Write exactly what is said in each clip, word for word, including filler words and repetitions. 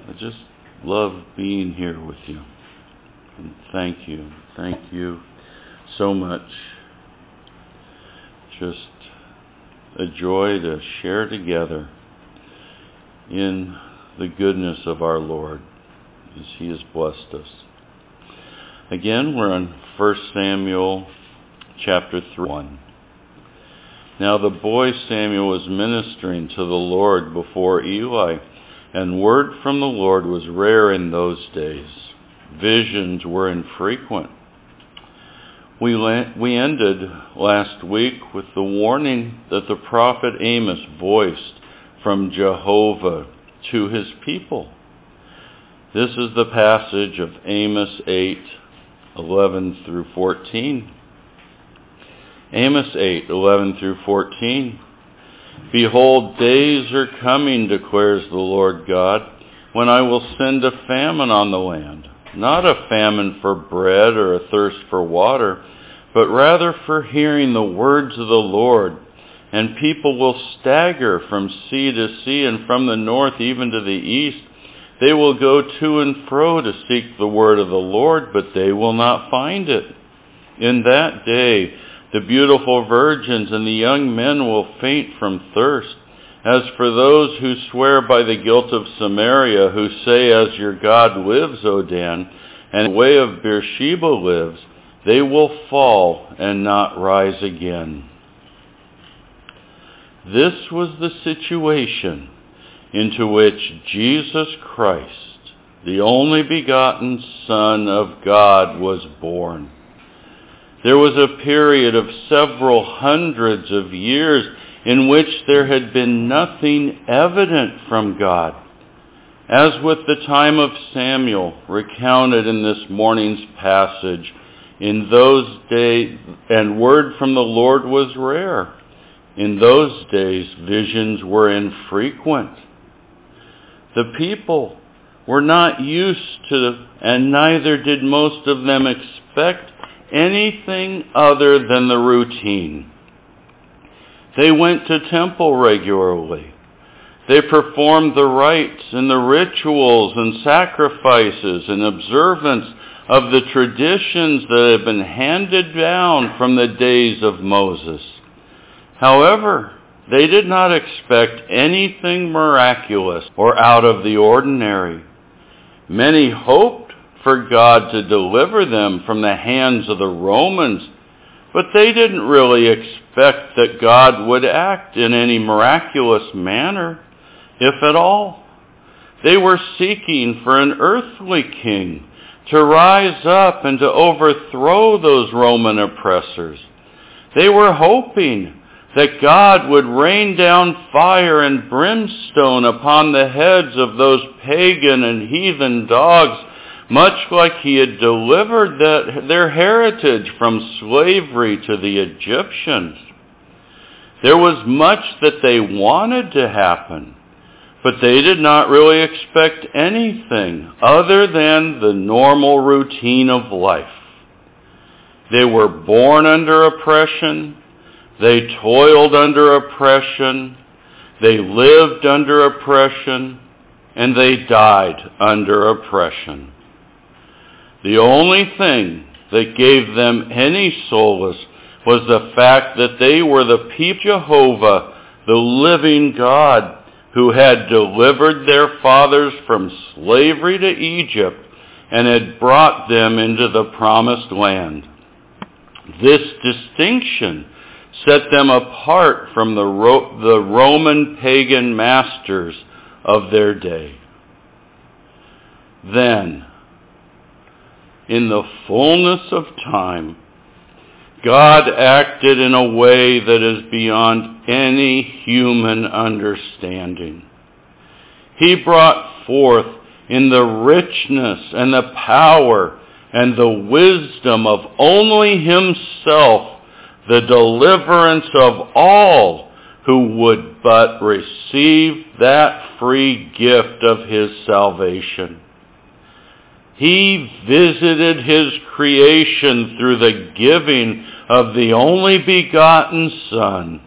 I just love being here with you. And thank you. Thank you so much. Just a joy to share together in the goodness of our Lord as He has blessed us. Again, we're on First Samuel chapter three. Now the boy Samuel was ministering to the Lord before Eli, and word from the Lord was rare in those days. Visions were infrequent. We, la- we ended last week with the warning that the prophet Amos voiced from Jehovah to his people. This is the passage of Amos eight, eleven through fourteen. Amos eight, eleven through fourteen. Behold, days are coming, declares the Lord God, when I will send a famine on the land, not a famine for bread or a thirst for water, but rather for hearing the words of the Lord. And people will stagger from sea to sea, and from the north even to the east. They will go to and fro to seek the word of the Lord, but they will not find it. In that day, the beautiful virgins and the young men will faint from thirst. As for those who swear by the guilt of Samaria, who say, as your God lives, O Dan, and the way of Beersheba lives, they will fall and not rise again. This was the situation into which Jesus Christ, the only begotten Son of God, was born. There was a period of several hundreds of years in which there had been nothing evident from God. As with the time of Samuel, recounted in this morning's passage, in those days, and word from the Lord was rare. In those days, visions were infrequent. The people were not used to, and neither did most of them expect, anything other than the routine. They went to temple regularly. They performed the rites and the rituals and sacrifices and observance of the traditions that had been handed down from the days of Moses. However, they did not expect anything miraculous or out of the ordinary. Many hoped for God to deliver them from the hands of the Romans, but they didn't really expect that God would act in any miraculous manner, if at all. They were seeking for an earthly king to rise up and to overthrow those Roman oppressors. They were hoping that God would rain down fire and brimstone upon the heads of those pagan and heathen dogs, much like he had delivered the, their heritage from slavery to the Egyptians. There was much that they wanted to happen, but they did not really expect anything other than the normal routine of life. They were born under oppression. They toiled under oppression. They lived under oppression. And they died under oppression. The only thing that gave them any solace was the fact that they were the people of Jehovah, the living God, who had delivered their fathers from slavery to Egypt and had brought them into the promised land. This distinction set them apart from the, Ro- the Roman pagan masters of their day. Then, in the fullness of time, God acted in a way that is beyond any human understanding. He brought forth in the richness and the power and the wisdom of only Himself the deliverance of all who would but receive that free gift of His salvation. He visited His creation through the giving of the only begotten Son,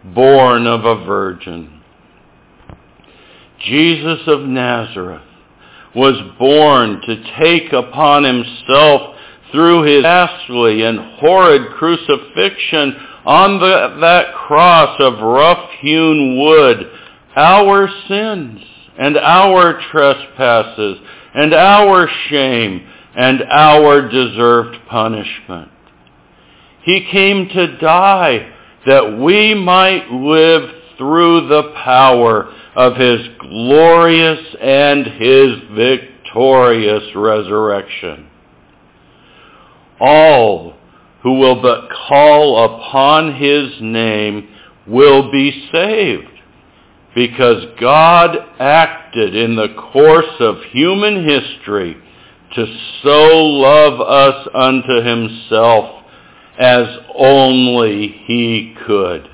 born of a virgin. Jesus of Nazareth, was born to take upon himself through his ghastly and horrid crucifixion on the, that cross of rough-hewn wood, our sins and our trespasses and our shame and our deserved punishment. He came to die that we might live through the power of his glorious and his victorious resurrection. All who will but call upon his name will be saved, because God acted in the course of human history to so love us unto himself as only he could.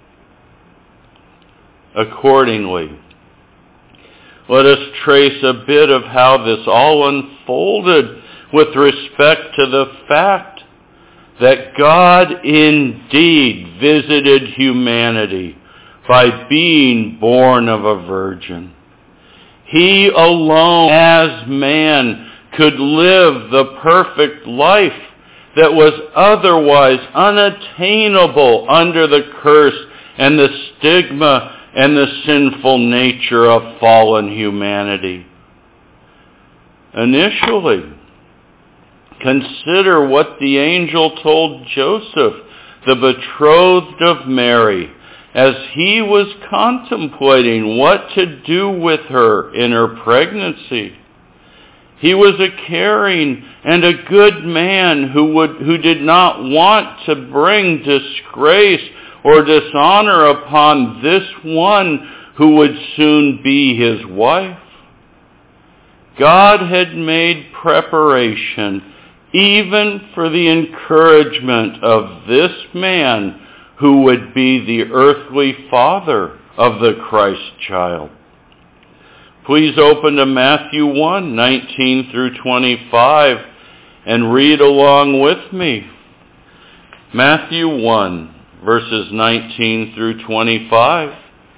Accordingly, let us trace a bit of how this all unfolded with respect to the fact that God indeed visited humanity by being born of a virgin. He alone, as man, could live the perfect life that was otherwise unattainable under the curse and the stigma and the sinful nature of fallen humanity. Initially, consider what the angel told Joseph, the betrothed of Mary, as he was contemplating what to do with her in her pregnancy. He was a caring and a good man who would who did not want to bring disgrace or dishonor upon this one who would soon be his wife. God had made preparation even for the encouragement of this man who would be the earthly father of the Christ child. Please open to Matthew one, nineteen through twenty-five, and read along with me. Matthew one, verses nineteen through twenty-five.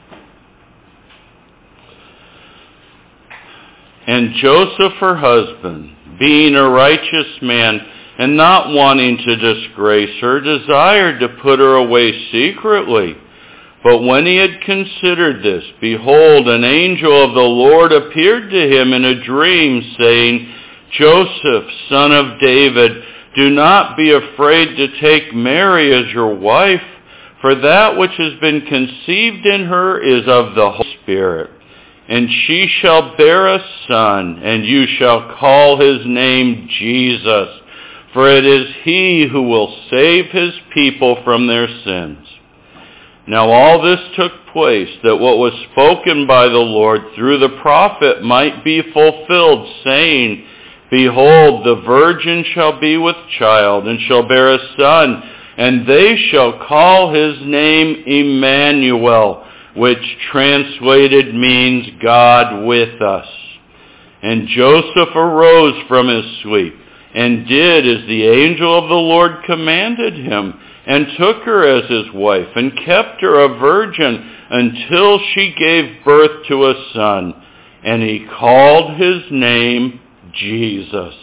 And Joseph, her husband, being a righteous man, and not wanting to disgrace her, desired to put her away secretly. But when he had considered this, behold, an angel of the Lord appeared to him in a dream, saying, Joseph, son of David, do not be afraid to take Mary as your wife, for that which has been conceived in her is of the Holy Spirit. And she shall bear a son, and you shall call his name Jesus, for it is he who will save his people from their sins. Now all this took place, that what was spoken by the Lord through the prophet might be fulfilled, saying, Behold, the virgin shall be with child, and shall bear a son, and they shall call his name Emmanuel, which translated means God with us. And Joseph arose from his sleep, and did as the angel of the Lord commanded him, and took her as his wife, and kept her a virgin until she gave birth to a son, and he called his name Jesus.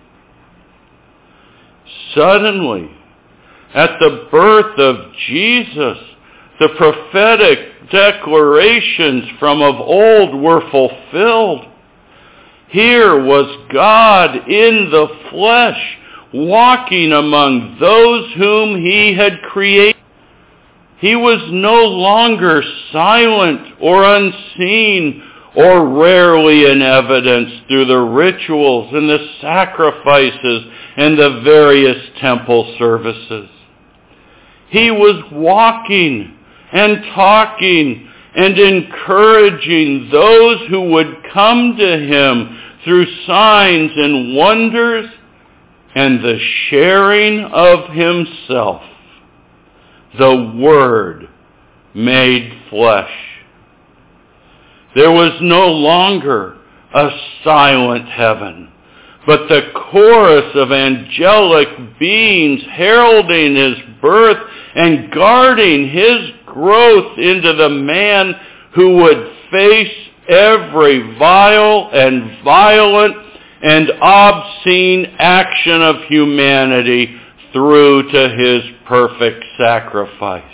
Suddenly, at the birth of Jesus, the prophetic declarations from of old were fulfilled. Here was God in the flesh, walking among those whom he had created. He was no longer silent or unseen or rarely in evidence through the rituals and the sacrifices and the various temple services. He was walking and talking and encouraging those who would come to him through signs and wonders and the sharing of himself, the Word made flesh. There was no longer a silent heaven, but the chorus of angelic beings heralding his birth and guarding his growth into the man who would face every vile and violent and obscene action of humanity through to his perfect sacrifice.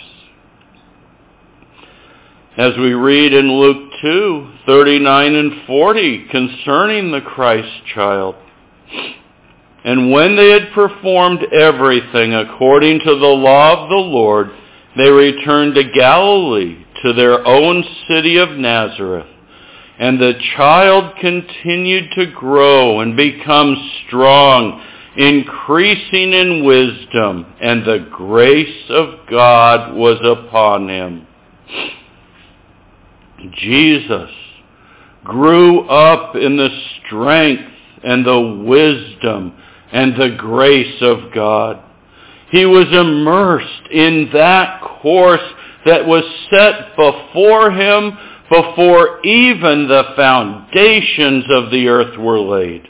As we read in Luke two, thirty-nine and forty concerning the Christ child, and when they had performed everything according to the law of the Lord, they returned to Galilee, to their own city of Nazareth. And the child continued to grow and become strong, increasing in wisdom, and the grace of God was upon him. Jesus grew up in the strength and the wisdom and the grace of God. He was immersed in that course that was set before him before even the foundations of the earth were laid.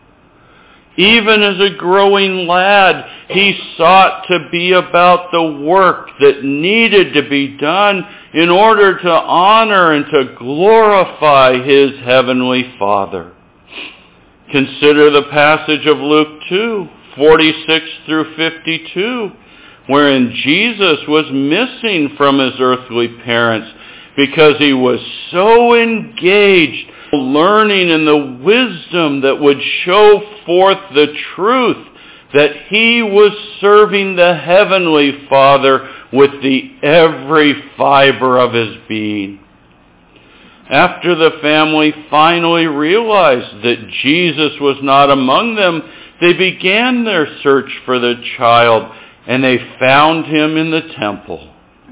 Even as a growing lad, he sought to be about the work that needed to be done in order to honor and to glorify his heavenly Father. Consider the passage of Luke two, forty-six through fifty-two, wherein Jesus was missing from his earthly parents because he was so engaged learning in the wisdom that would show forth the truth that he was serving the heavenly Father with the every fiber of his being. After the family finally realized that Jesus was not among them, they began their search for the child, and they found him in the temple.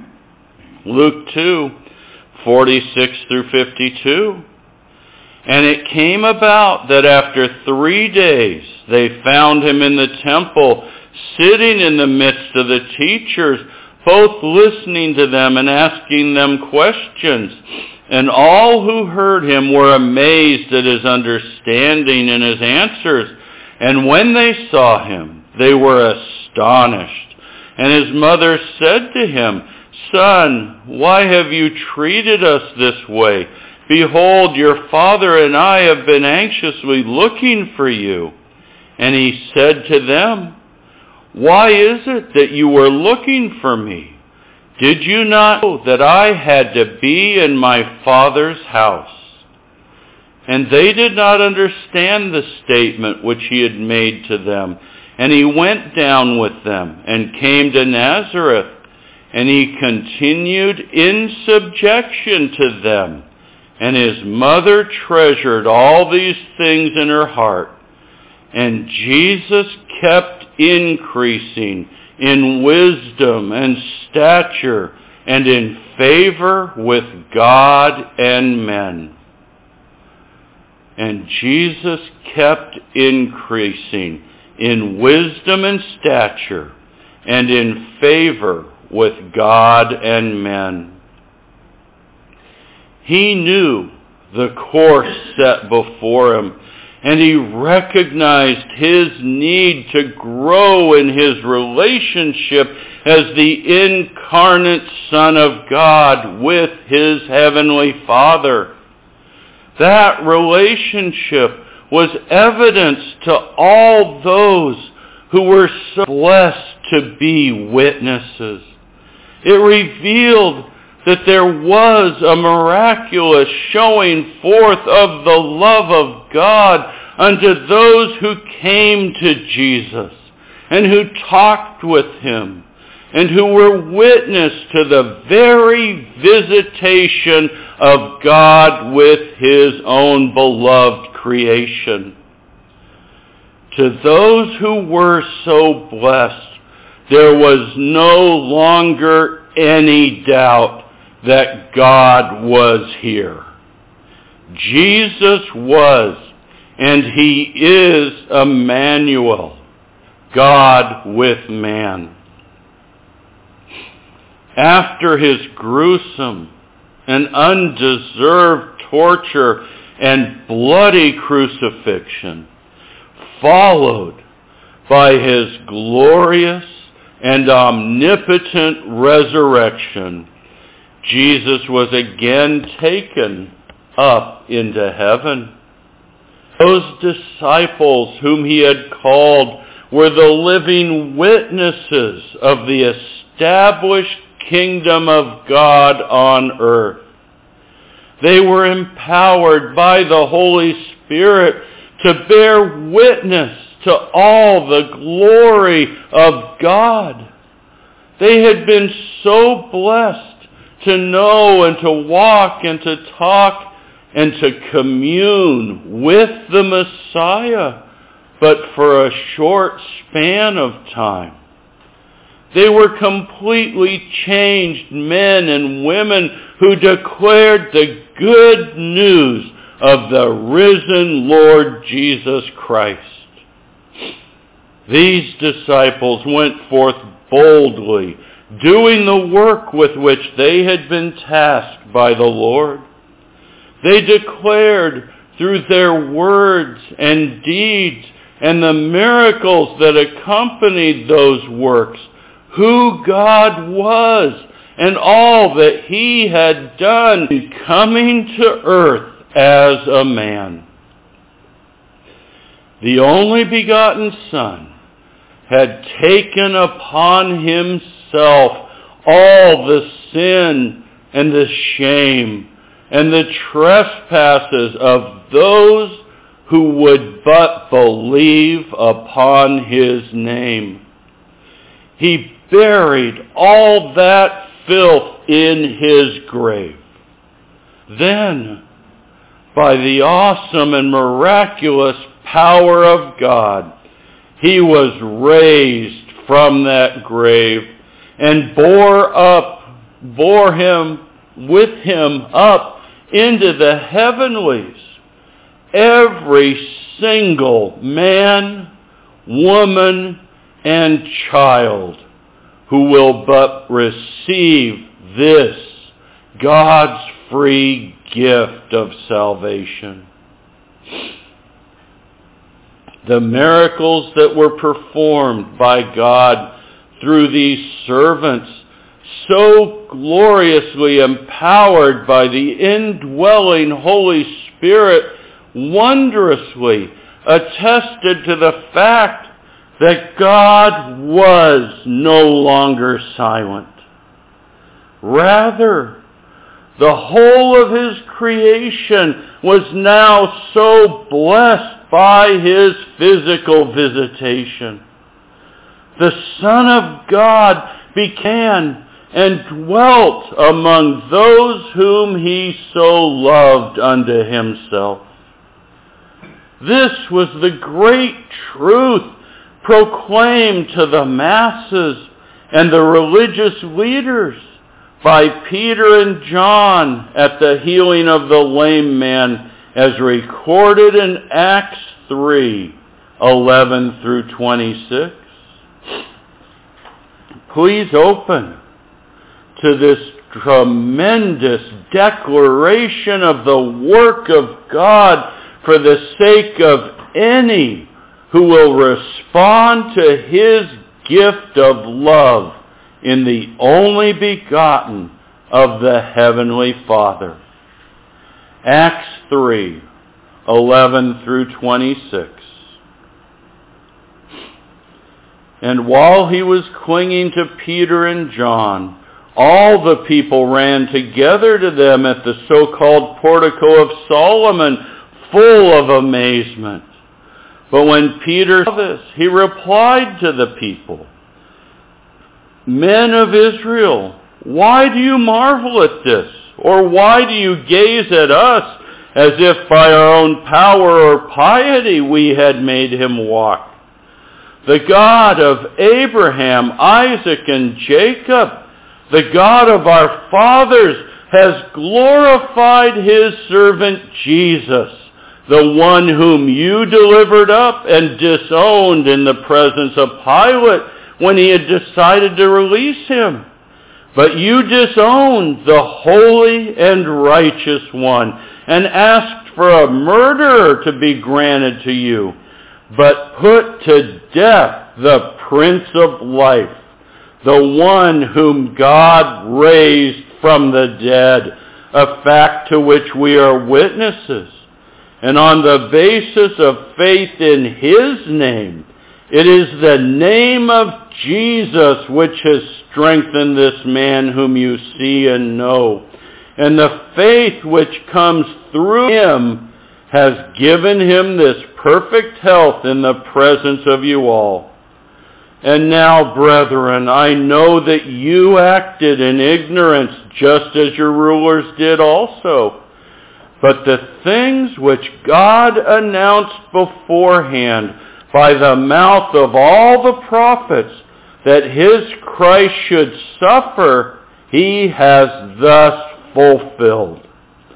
Luke two, forty-six through fifty-two. And it came about that after three days they found him in the temple, sitting in the midst of the teachers, both listening to them and asking them questions. And all who heard him were amazed at his understanding and his answers. And when they saw him, they were astonished. And his mother said to him, "Son, why have you treated us this way? Behold, your father and I have been anxiously looking for you." And he said to them, "Why is it that you were looking for me? Did you not know that I had to be in my Father's house?" And they did not understand the statement which he had made to them. And he went down with them and came to Nazareth. And he continued in subjection to them. And his mother treasured all these things in her heart. And Jesus kept increasing in wisdom and stature and in favor with God and men. And Jesus kept increasing in wisdom and stature and in favor with God and men. He knew the course set before him, and he recognized his need to grow in his relationship as the incarnate Son of God with his heavenly Father. That relationship was evidence to all those who were so blessed to be witnesses. It revealed that there was a miraculous showing forth of the love of God unto those who came to Jesus and who talked with him and who were witness to the very visitation of God with his own beloved creation. To those who were so blessed, there was no longer any doubt that God was here. Jesus was, and he is Emmanuel, God with man. After his gruesome and undeserved torture and bloody crucifixion, followed by his glorious and omnipotent resurrection, Jesus was again taken up into heaven. Those disciples whom he had called were the living witnesses of the established kingdom of God on earth. They were empowered by the Holy Spirit to bear witness to all the glory of God. They had been so blessed to know and to walk and to talk and to commune with the Messiah, but for a short span of time. They were completely changed men and women who declared the good news of the risen Lord Jesus Christ. These disciples went forth boldly, doing the work with which they had been tasked by the Lord. They declared through their words and deeds and the miracles that accompanied those works who God was and all that he had done in coming to earth as a man. The only begotten Son had taken upon himself all the sin and the shame and the trespasses of those who would but believe upon his name. He buried all that filth in his grave. Then, by the awesome and miraculous power of God, he was raised from that grave and bore up, bore him with him up into the heavenlies. Every single man, woman, and child who will but receive this God's free gift of salvation. The miracles that were performed by God through these servants, so gloriously empowered by the indwelling Holy Spirit, wondrously attested to the fact that God was no longer silent. Rather, the whole of his creation was now so blessed by his physical visitation. The Son of God began and dwelt among those whom he so loved unto himself. This was the great truth proclaimed to the masses and the religious leaders by Peter and John at the healing of the lame man, as recorded in Acts three, eleven through twenty-six. Please open to this tremendous declaration of the work of God for the sake of any who will respond to his gift of love in the only begotten of the Heavenly Father. Acts three, eleven through twenty-six. And while he was clinging to Peter and John, all the people ran together to them at the so-called portico of Solomon, full of amazement. But when Peter saw this, he replied to the people, "Men of Israel, why do you marvel at this? Or why do you gaze at us as if by our own power or piety we had made him walk? The God of Abraham, Isaac, and Jacob, the God of our fathers, has glorified his servant Jesus, the one whom you delivered up and disowned in the presence of Pilate when he had decided to release him. But you disowned the holy and righteous one and asked for a murderer to be granted to you, but put to death the Prince of Life, the one whom God raised from the dead, a fact to which we are witnesses. And on the basis of faith in His name, it is the name of Jesus which has strengthened this man whom you see and know. And the faith which comes through Him has given him this perfect health in the presence of you all. And now, brethren, I know that you acted in ignorance just as your rulers did also. But the things which God announced beforehand by the mouth of all the prophets that His Christ should suffer, He has thus fulfilled.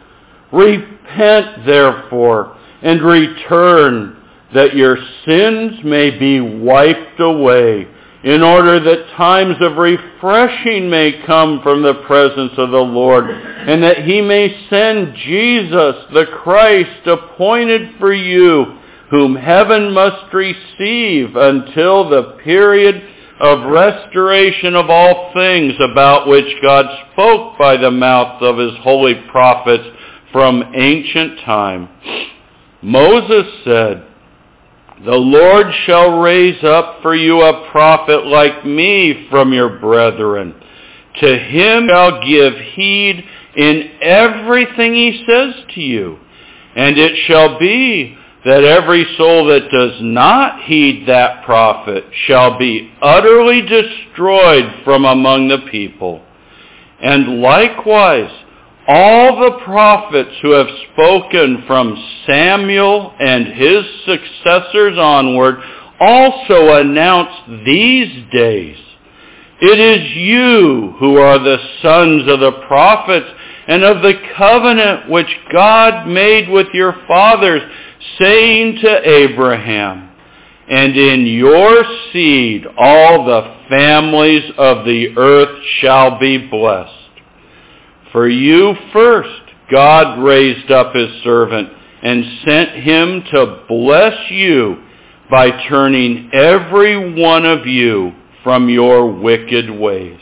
Repent, therefore, and return, that your sins may be wiped away, in order that times of refreshing may come from the presence of the Lord, and that He may send Jesus, the Christ, appointed for you, whom heaven must receive until the period of restoration of all things, about which God spoke by the mouth of His holy prophets from ancient time. Moses said, "The Lord shall raise up for you a prophet like me from your brethren. To him shall give heed in everything he says to you. And it shall be that every soul that does not heed that prophet shall be utterly destroyed from among the people. And likewise, all the prophets who have spoken from Samuel and his successors onward also announce these days. It is you who are the sons of the prophets and of the covenant which God made with your fathers, saying to Abraham, and in your seed all the families of the earth shall be blessed. For you first God raised up His servant and sent him to bless you by turning every one of you from your wicked ways."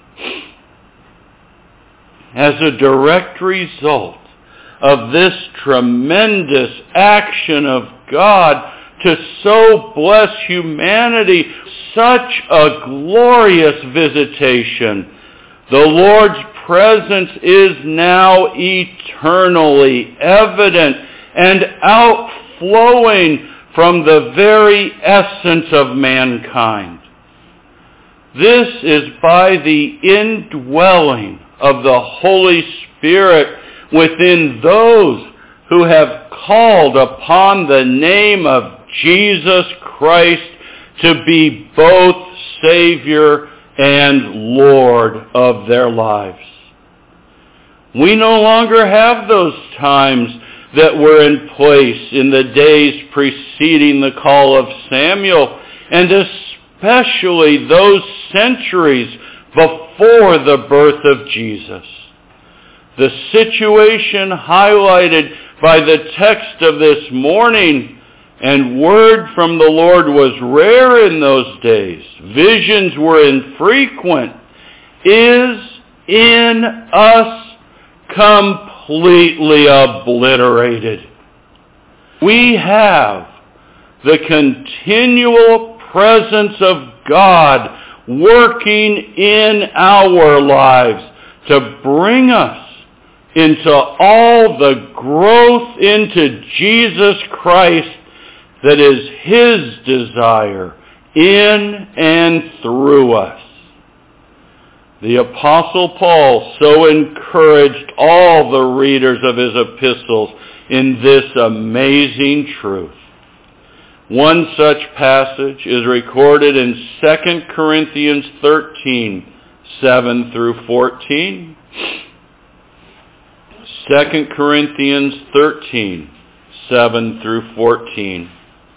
As a direct result of this tremendous action of God to so bless humanity, such a glorious visitation, the Lord's presence is now eternally evident and outflowing from the very essence of mankind. This is by the indwelling of the Holy Spirit within those who have called upon the name of Jesus Christ to be both Savior and Lord of their lives. We no longer have those times that were in place in the days preceding the call of Samuel, and especially those centuries before the birth of Jesus. The situation highlighted by the text of this morning, and word from the Lord was rare in those days, visions were infrequent, is in us completely obliterated. We have the continual presence of God working in our lives to bring us into all the growth into Jesus Christ that is His desire in and through us. The Apostle Paul so encouraged all the readers of his epistles in this amazing truth. One such passage is recorded in Second Corinthians thirteen, seven through fourteen. Second Corinthians thirteen, seven through fourteen.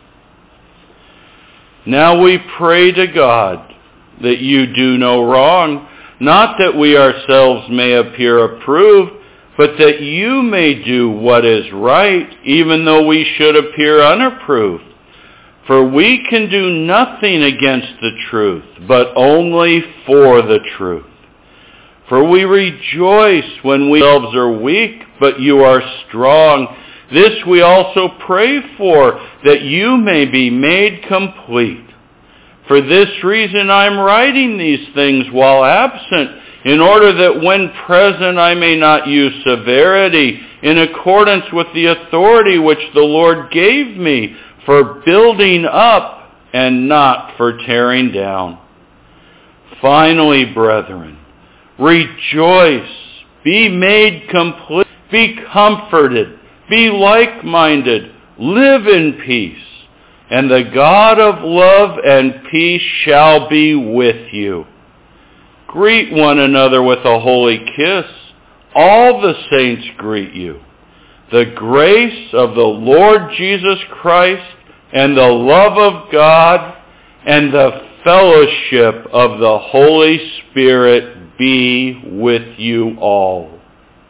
Now we pray to God that you do no wrong, not that we ourselves may appear approved, but that you may do what is right, even though we should appear unapproved. For we can do nothing against the truth, but only for the truth. For we rejoice when we ourselves are weak, but you are strong. This we also pray for, that you may be made complete. For this reason I am writing these things while absent, in order that when present I may not use severity, in accordance with the authority which the Lord gave me, for building up and not for tearing down. Finally, brethren, rejoice, be made complete, be comforted, be like-minded, live in peace, and the God of love and peace shall be with you. Greet one another with a holy kiss. All the saints greet you. The grace of the Lord Jesus Christ and the love of God and the fellowship of the Holy Spirit be with you all.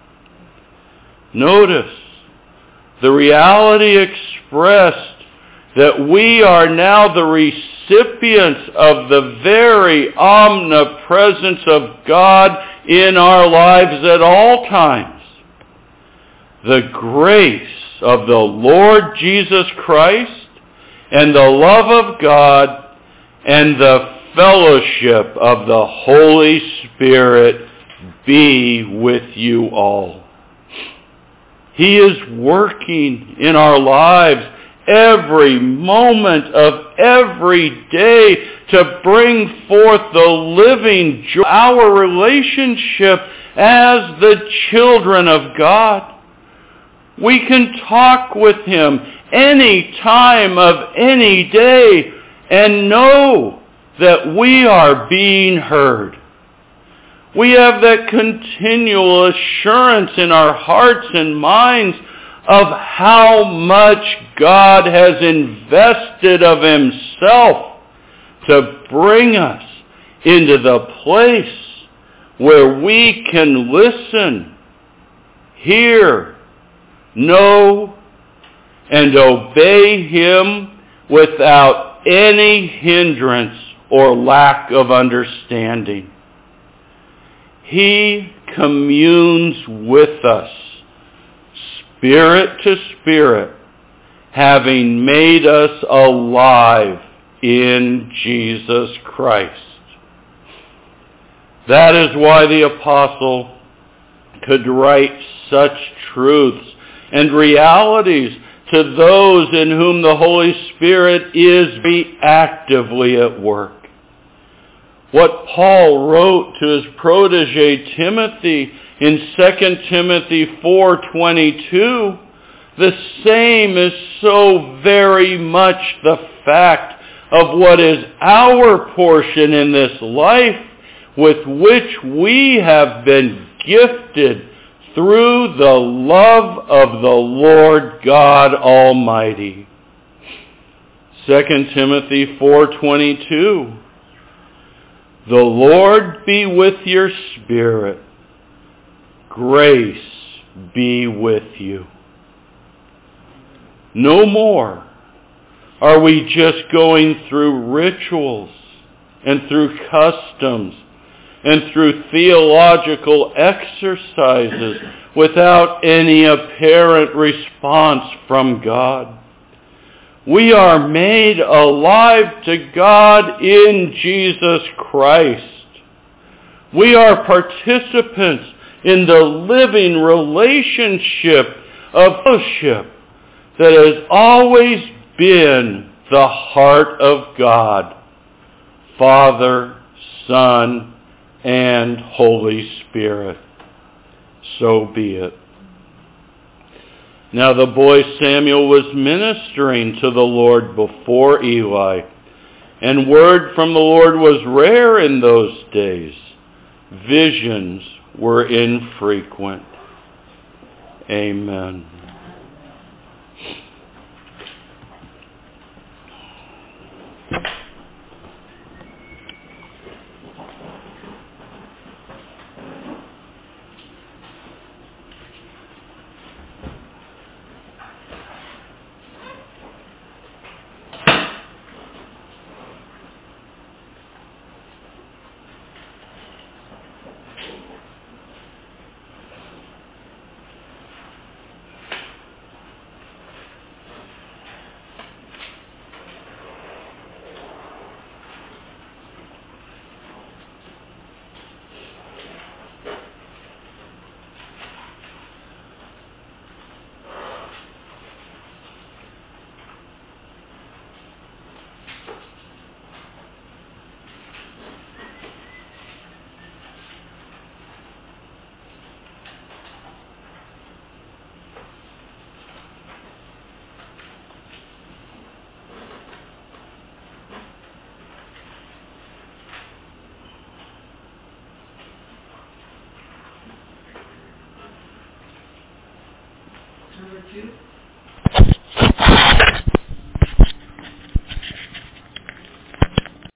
Notice the reality expressed that we are now the recipients of the very omnipresence of God in our lives at all times. The grace of the Lord Jesus Christ and the love of God and the fellowship of the Holy Spirit be with you all. He is working in our lives every moment of every day to bring forth the living joy, our relationship as the children of God. We can talk with Him any time of any day and know that we are being heard. We have that continual assurance in our hearts and minds of how much God has invested of Himself to bring us into the place where we can listen, hear, know, and obey Him without any hindrance or lack of understanding. He communes with us, spirit to spirit, having made us alive in Jesus Christ. That is why the apostle could write such truths and realities to those in whom the Holy Spirit is be actively at work. What Paul wrote to his protege Timothy in Second Timothy four twenty-two, the same is so very much the fact of what is our portion in this life, with which we have been gifted through the love of the Lord God Almighty. Second Timothy four twenty-two, the Lord be with your spirit. Grace be with you. No more are we just going through rituals and through customs and through theological exercises without any apparent response from God. We are made alive to God in Jesus Christ. We are participants in the living relationship of fellowship that has always been the heart of God, Father, Son, and Holy Spirit. So be it. Now the boy Samuel was ministering to the Lord before Eli, and word from the Lord was rare in those days. Visions were infrequent. Amen. Number two.